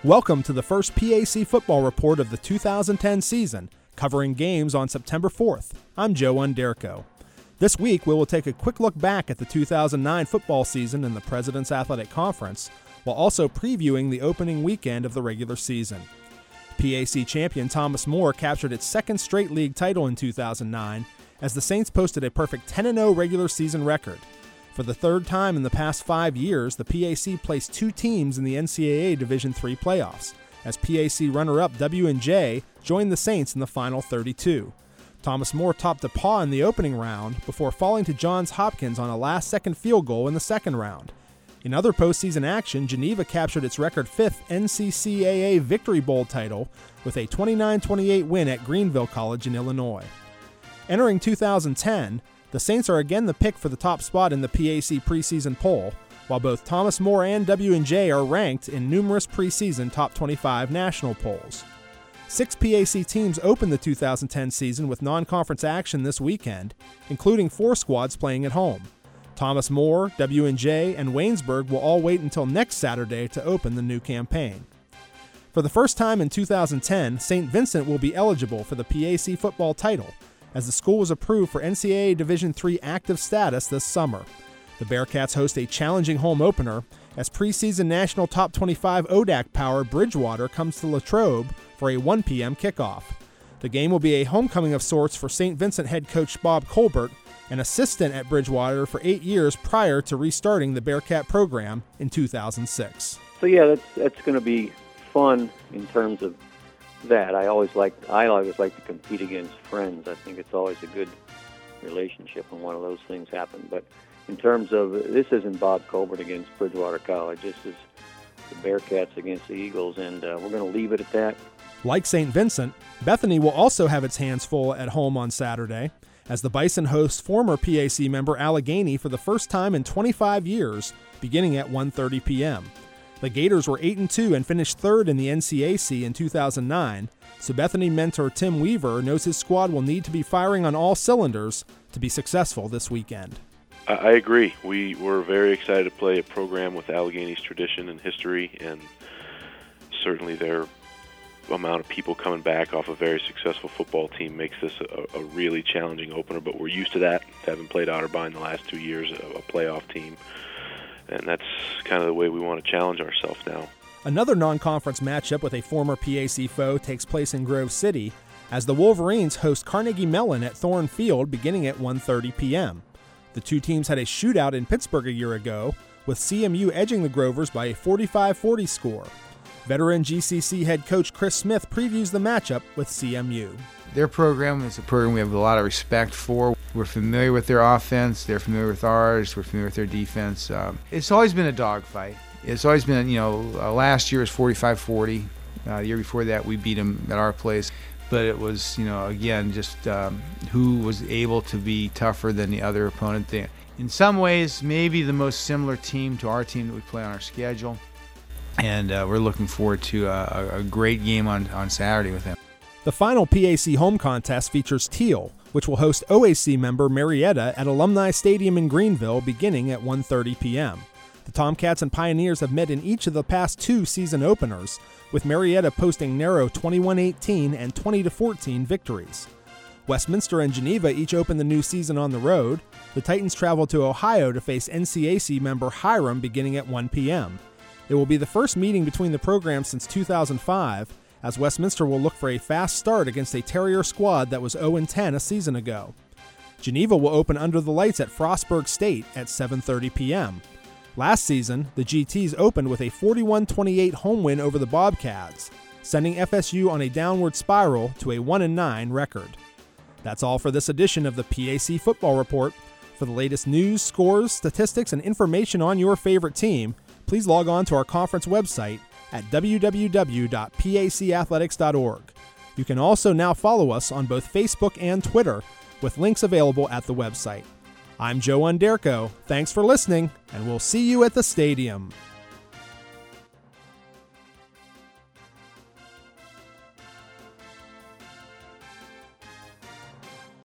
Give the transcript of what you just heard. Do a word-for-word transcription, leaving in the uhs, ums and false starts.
Welcome to the first P A C football report of the two thousand ten season, covering games on September fourth. I'm Joe Underko. This week, we will take a quick look back at the two thousand nine football season in the President's Athletic Conference, while also previewing the opening weekend of the regular season. P A C champion Thomas More captured its second straight league title in two thousand nine, as the Saints posted a perfect ten and oh regular season record. For the third time in the past five years, the P A C placed two teams in the N C double A Division three playoffs, as P A C runner-up W and J joined the Saints in the final thirty-two. Thomas More topped DePauw in the opening round before falling to Johns Hopkins on a last-second field goal in the second round. In other postseason action, Geneva captured its record fifth N C double A Victory Bowl title with a twenty-nine twenty-eight win at Greenville College in Illinois. Entering two thousand ten, the Saints are again the pick for the top spot in the P A C preseason poll, while both Thomas More and W and J are ranked in numerous preseason top twenty-five national polls. Six P A C teams opened the two thousand ten season with non-conference action this weekend, including four squads playing at home. Thomas More, W and J, and Waynesburg will all wait until next Saturday to open the new campaign. For the first time in two thousand ten, Saint Vincent will be eligible for the P A C football title, as the school was approved for N C double A Division three active status this summer. The Bearcats host a challenging home opener as preseason national top twenty-five O D A C power Bridgewater comes to Latrobe for a one p.m. kickoff. The game will be a homecoming of sorts for Saint Vincent head coach Bob Colbert, an assistant at Bridgewater for eight years prior to restarting the Bearcat program in two thousand six. So yeah, that's that's going to be fun in terms of that. I always like I always like to compete against friends. I think it's always a good relationship when one of those things happen. But in terms of, this isn't Bob Colbert against Bridgewater College. This is the Bearcats against the Eagles, and uh, we're going to leave it at that. Like Saint Vincent, Bethany will also have its hands full at home on Saturday, as the Bison hosts former P A C member Allegheny for the first time in twenty-five years, beginning at one thirty p.m. The Gators were eight and two and finished third in the N C A C in two thousand nine, so Bethany mentor Tim Weaver knows his squad will need to be firing on all cylinders to be successful this weekend. I agree. We were very excited to play a program with Allegheny's tradition and history, and certainly their amount of people coming back off a very successful football team makes this a, a really challenging opener, but we're used to that, having played Otterbein the last two years, a, a playoff team. And that's kind of the way we want to challenge ourselves now. Another non-conference matchup with a former P A C foe takes place in Grove City, as the Wolverines host Carnegie Mellon at Thorne Field beginning at one thirty p.m. The two teams had a shootout in Pittsburgh a year ago, with C M U edging the Grovers by a forty-five forty score. Veteran G C C head coach Chris Smith previews the matchup with C M U. Their program is a program we have a lot of respect for. We're familiar with their offense. They're familiar with ours. We're familiar with their defense. Um, it's always been a dogfight. It's always been, you know, uh, last year was forty-five forty. Uh, the year before that, we beat them at our place. But it was, you know, again, just um, who was able to be tougher than the other opponent. They, in some ways, maybe the most similar team to our team that we play on our schedule. And uh, we're looking forward to a, a great game on, on Saturday with them. The final P A C home contest features Teal, which will host O A C member Marietta at Alumni Stadium in Greenville beginning at one thirty p.m. The Tomcats and Pioneers have met in each of the past two season openers, with Marietta posting narrow twenty-one eighteen and twenty to fourteen victories. Westminster and Geneva each open the new season on the road. The Titans travel to Ohio to face N C A C member Hiram beginning at one p.m. It will be the first meeting between the programs since two thousand five, as Westminster will look for a fast start against a Terrier squad that was oh and ten a season ago. Geneva will open under the lights at Frostburg State at seven thirty p.m. Last season, the G Ts opened with a forty-one twenty-eight home win over the Bobcats, sending F S U on a downward spiral to a one and nine record. That's all for this edition of the P A C Football Report. For the latest news, scores, statistics, and information on your favorite team, please log on to our conference website at w w w dot p a c athletics dot org. You can also now follow us on both Facebook and Twitter, with links available at the website. I'm Joe Underko. Thanks for listening, and we'll see you at the stadium.